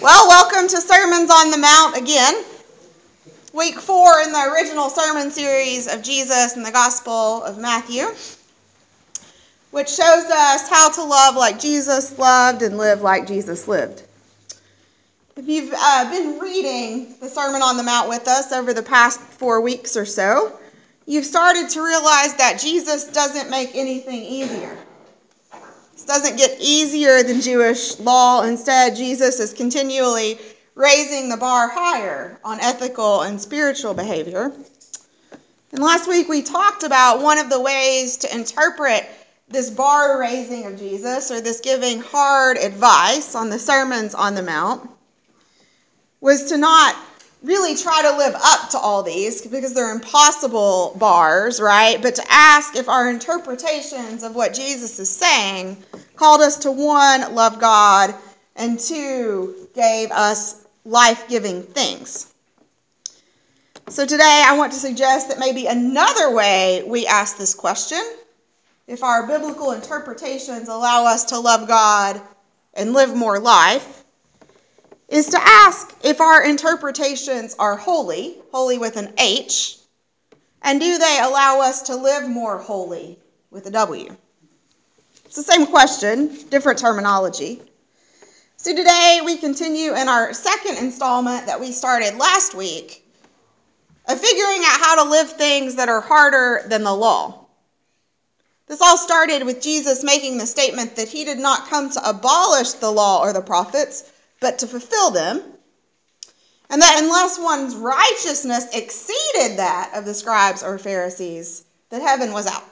Well, welcome to Sermons on the Mount again. Week 4 in the original sermon series of Jesus in the Gospel of Matthew, which shows us how to love like Jesus loved and live like Jesus lived. If you've been reading the Sermon on the Mount with us over the past 4 weeks or so, you've started to realize that Jesus doesn't make anything easier. This doesn't get easier than Jewish law. Instead, Jesus is continually raising the bar higher on ethical and spiritual behavior. And last week we talked about one of the ways to interpret this bar raising of Jesus, or this giving hard advice on the Sermons on the Mount, was to not really try to live up to all these because they're impossible bars, right? But to ask if our interpretations of what Jesus is saying called us to, one, love God, and two, gave us life-giving things. So today I want to suggest that maybe another way we ask this question, if our biblical interpretations allow us to love God and live more life, is to ask if our interpretations are holy, holy with an H, and do they allow us to live more holy with a W? It's the same question, different terminology. So today we continue in our second installment that we started last week of figuring out how to live things that are harder than the law. This all started with Jesus making the statement that he did not come to abolish the law or the prophets, but to fulfill them. And that unless one's righteousness exceeded that of the scribes or Pharisees, that heaven was out.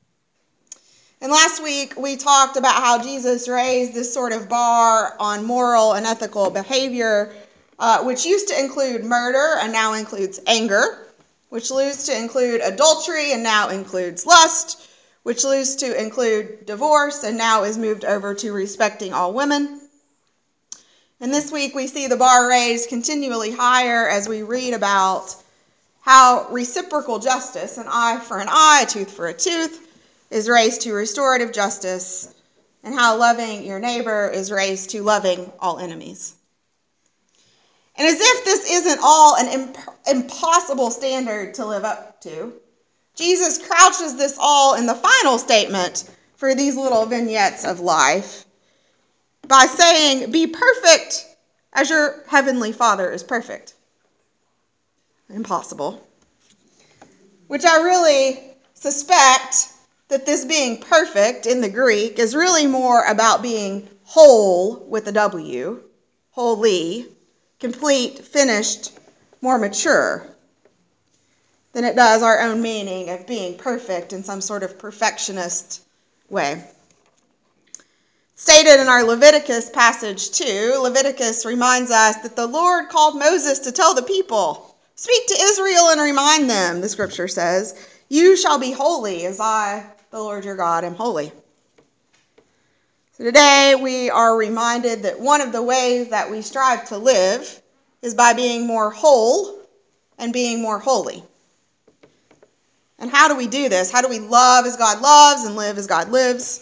And last week we talked about how Jesus raised this sort of bar on moral and ethical behavior, which used to include murder and now includes anger, which used to include adultery and now includes lust, which used to include divorce and now is moved over to respecting all women. And this week we see the bar raised continually higher as we read about how reciprocal justice, an eye for an eye, a tooth for a tooth, is raised to restorative justice, and how loving your neighbor is raised to loving all enemies. And as if this isn't all an impossible standard to live up to, Jesus crouches this all in the final statement for these little vignettes of life by saying, "Be perfect as your heavenly Father is perfect." Impossible. Which I really suspect that this being perfect in the Greek is really more about being whole with a W, holy, complete, finished, more mature, than it does our own meaning of being perfect in some sort of perfectionist way. Stated in our Leviticus passage too, Leviticus reminds us that the Lord called Moses to tell the people, "Speak to Israel and remind them," the scripture says, "You shall be holy as I, the Lord your God, am holy." So today we are reminded that one of the ways that we strive to live is by being more whole and being more holy. And how do we do this? How do we love as God loves and live as God lives?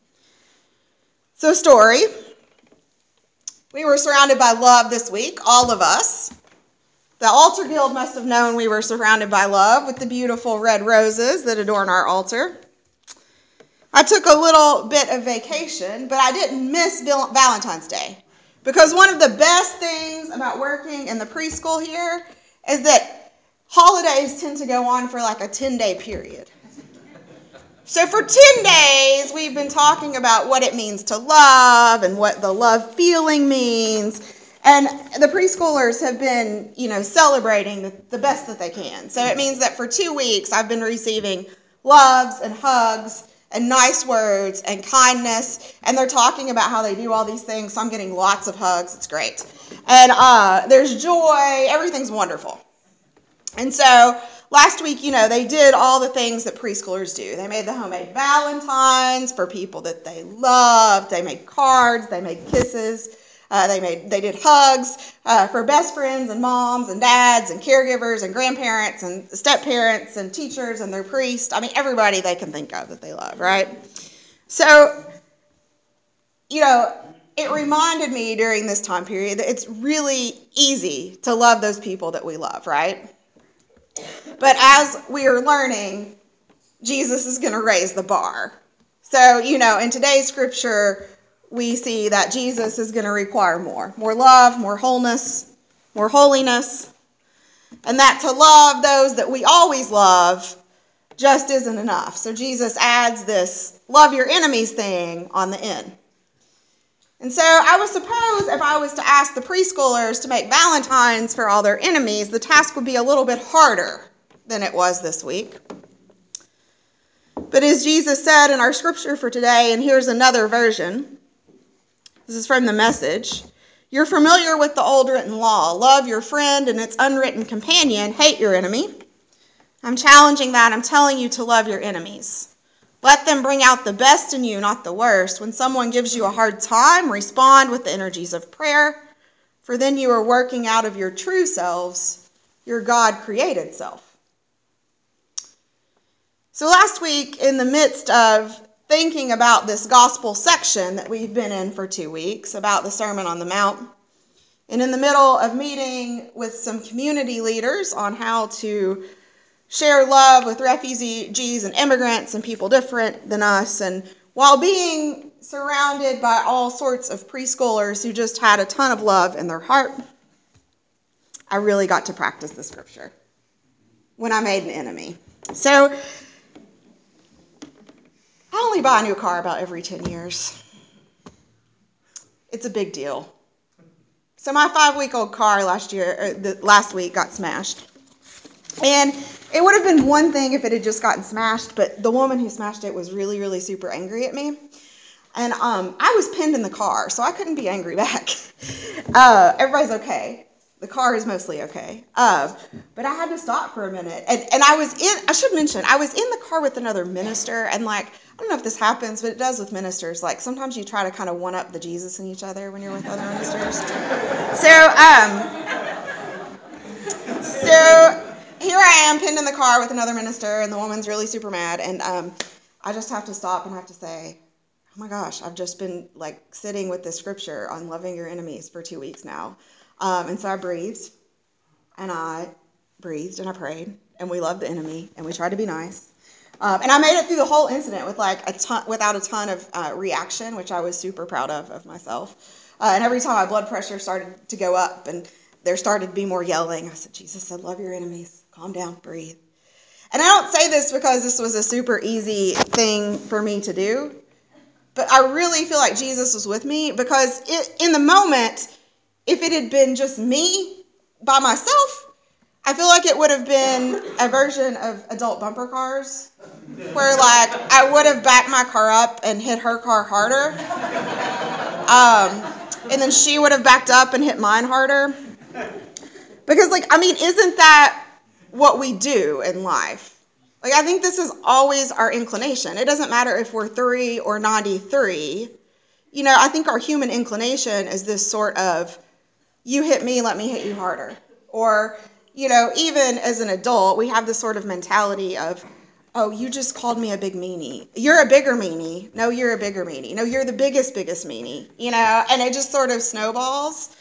So story. We were surrounded by love this week, all of us. The altar guild must have known we were surrounded by love with the beautiful red roses that adorn our altar. I took a little bit of vacation, but I didn't miss Valentine's Day. Because one of the best things about working in the preschool here is that holidays tend to go on for like a 10-day period. So for 10 days, we've been talking about what it means to love and what the love feeling means. And the preschoolers have been, celebrating the best that they can. So it means that for 2 weeks, I've been receiving loves and hugs and nice words and kindness. And they're talking about how they do all these things. So I'm getting lots of hugs. It's great. And there's joy. Everything's wonderful. And so last week, they did all the things that preschoolers do. They made the homemade valentines for people that they loved. They made cards. They made kisses. They did hugs for best friends and moms and dads and caregivers and grandparents and step-parents and teachers and their priests. I mean, everybody they can think of that they love, right? So, it reminded me during this time period that it's really easy to love those people that we love, right? But as we are learning, Jesus is going to raise the bar. So, in today's scripture, we see that Jesus is going to require more love, more wholeness, more holiness, and that to love those that we always love just isn't enough. So Jesus adds this love your enemies thing on the end. And so I would suppose if I was to ask the preschoolers to make Valentines for all their enemies, the task would be a little bit harder than it was this week. But as Jesus said in our scripture for today, and here's another version. This is from the Message. You're familiar with the old written law. Love your friend and its unwritten companion. Hate your enemy. I'm challenging that. I'm telling you to love your enemies. Let them bring out the best in you, not the worst. When someone gives you a hard time, respond with the energies of prayer, for then you are working out of your true selves, your God-created self. So last week, in the midst of thinking about this gospel section that we've been in for 2 weeks, about the Sermon on the Mount, and in the middle of meeting with some community leaders on how to share love with refugees and immigrants and people different than us, and while being surrounded by all sorts of preschoolers who just had a ton of love in their heart, I really got to practice the scripture when I made an enemy. So I only buy a new car about every 10 years. It's a big deal. So my 5-week-old car last week got smashed. And it would have been one thing if it had just gotten smashed, but the woman who smashed it was really, really super angry at me. And I was pinned in the car, so I couldn't be angry back. Everybody's okay. The car is mostly okay. But I had to stop for a minute. And I should mention, I was in the car with another minister, and I don't know if this happens, but it does with ministers. Sometimes you try to kind of one-up the Jesus in each other when you're with other ministers. So here I am pinned in the car with another minister, and the woman's really super mad, and I just have to stop and have to say, oh my gosh, I've just been sitting with this scripture on loving your enemies for 2 weeks now. And so I breathed, and I prayed, and we loved the enemy, and we tried to be nice. And I made it through the whole incident with without a ton of reaction, which I was super proud of myself. And every time my blood pressure started to go up and there started to be more yelling, I said, Jesus said, love your enemies. Calm down, breathe. And I don't say this because this was a super easy thing for me to do, but I really feel like Jesus was with me because in the moment, if it had been just me by myself, I feel like it would have been a version of adult bumper cars where I would have backed my car up and hit her car harder. And then she would have backed up and hit mine harder. Because isn't that what we do in life? I think this is always our inclination. It doesn't matter if we're 3 or 93. I think our human inclination is this sort of, you hit me, let me hit you harder. Or, even as an adult, we have this sort of mentality of, oh, you just called me a big meanie. You're a bigger meanie. No, you're a bigger meanie. No, you're the biggest meanie. And it just sort of snowballs.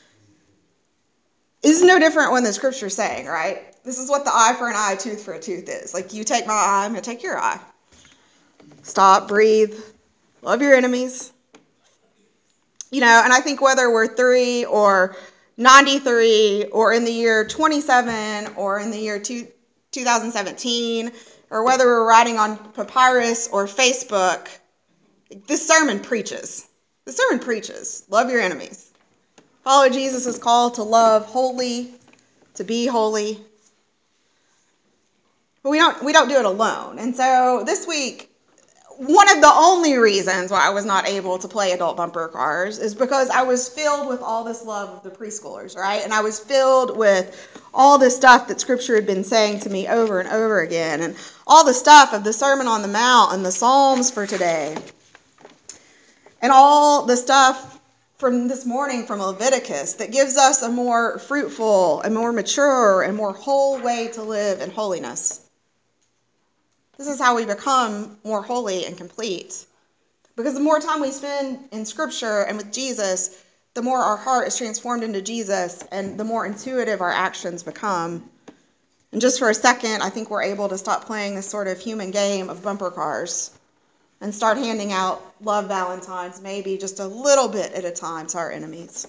It's no different when the scripture's saying, right? This is what the eye for an eye, tooth for a tooth is. You take my eye, I'm going to take your eye. Stop, breathe, love your enemies. And I think whether we're 3 or 93 or in the year 27 or in the year 2017 or whether we're writing on papyrus or Facebook, this sermon preaches. The sermon preaches. Love your enemies. Follow Jesus' call to love wholly, to be holy. But we don't do it alone. And so this week, one of the only reasons why I was not able to play adult bumper cars is because I was filled with all this love of the preschoolers, right? And I was filled with all this stuff that Scripture had been saying to me over and over again, and all the stuff of the Sermon on the Mount and the Psalms for today, and all the stuff from this morning from Leviticus that gives us a more fruitful, a more mature, and more whole way to live in holiness. This is how we become more holy and complete. Because the more time we spend in Scripture and with Jesus, the more our heart is transformed into Jesus, and the more intuitive our actions become. And just for a second, I think we're able to stop playing this sort of human game of bumper cars and start handing out love valentines, maybe just a little bit at a time, to our enemies.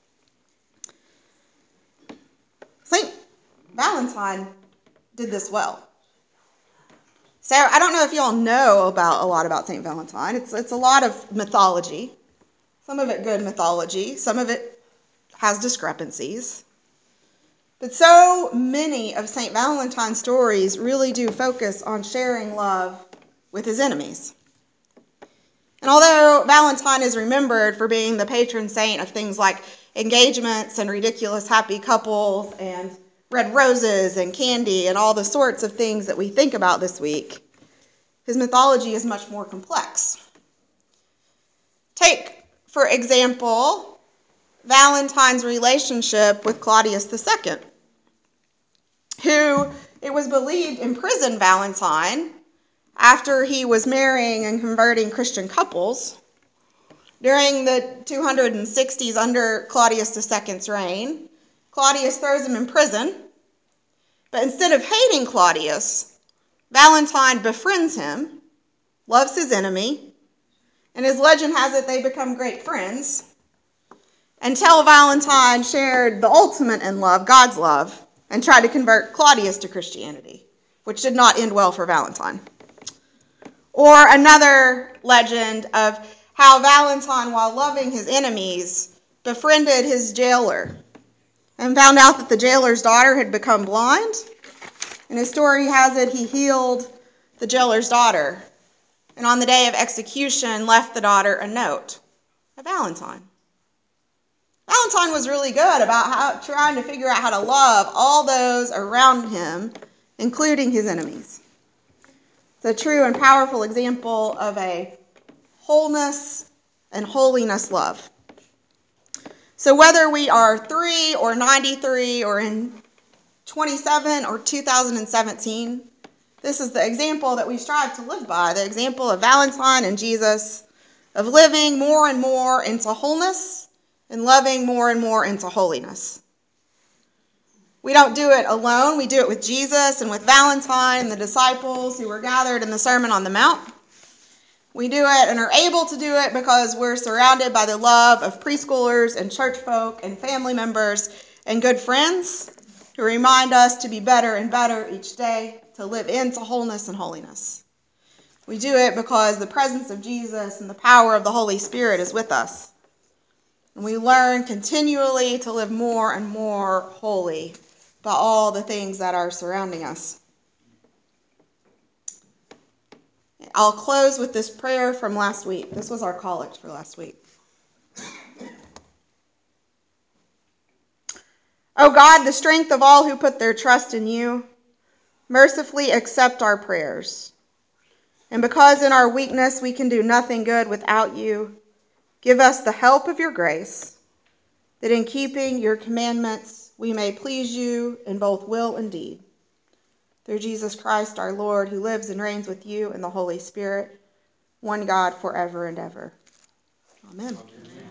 St. Valentine did this well. So I don't know if you all know a lot about St. Valentine. It's a lot of mythology. Some of it good mythology. Some of it has discrepancies. But so many of St. Valentine's stories really do focus on sharing love with his enemies. And although Valentine is remembered for being the patron saint of things like engagements and ridiculous happy couples and red roses and candy and all the sorts of things that we think about this week, his mythology is much more complex. Take, for example, Valentine's relationship with Claudius II, who it was believed imprisoned Valentine after he was marrying and converting Christian couples. During the 260s under Claudius II's reign, Claudius throws him in prison, but instead of hating Claudius, Valentine befriends him, loves his enemy, and as legend has it, they become great friends, until Valentine shared the ultimate in love, God's love, and tried to convert Claudius to Christianity, which did not end well for Valentine. Or another legend of how Valentine, while loving his enemies, befriended his jailer and found out that the jailer's daughter had become blind. And his story has it he healed the jailer's daughter, and on the day of execution left the daughter a note, a Valentine. Valentine was really good about trying to figure out how to love all those around him, including his enemies. It's a true and powerful example of a wholeness and holiness love. So whether we are 3 or 93 or in 27 or 2017, this is the example that we strive to live by, the example of Valentine and Jesus, of living more and more into wholeness and loving more and more into holiness. We don't do it alone. We do it with Jesus and with Valentine and the disciples who were gathered in the Sermon on the Mount. We do it and are able to do it because we're surrounded by the love of preschoolers and church folk and family members and good friends who remind us to be better and better each day, to live into wholeness and holiness. We do it because the presence of Jesus and the power of the Holy Spirit is with us. And we learn continually to live more and more holy by all the things that are surrounding us. I'll close with this prayer from last week. This was our collect for last week. O God, the strength of all who put their trust in you, mercifully accept our prayers. And because in our weakness we can do nothing good without you, give us the help of your grace, that in keeping your commandments we may please you in both will and deed. Through Jesus Christ our Lord, who lives and reigns with you in the Holy Spirit, one God forever and ever. Amen. Amen.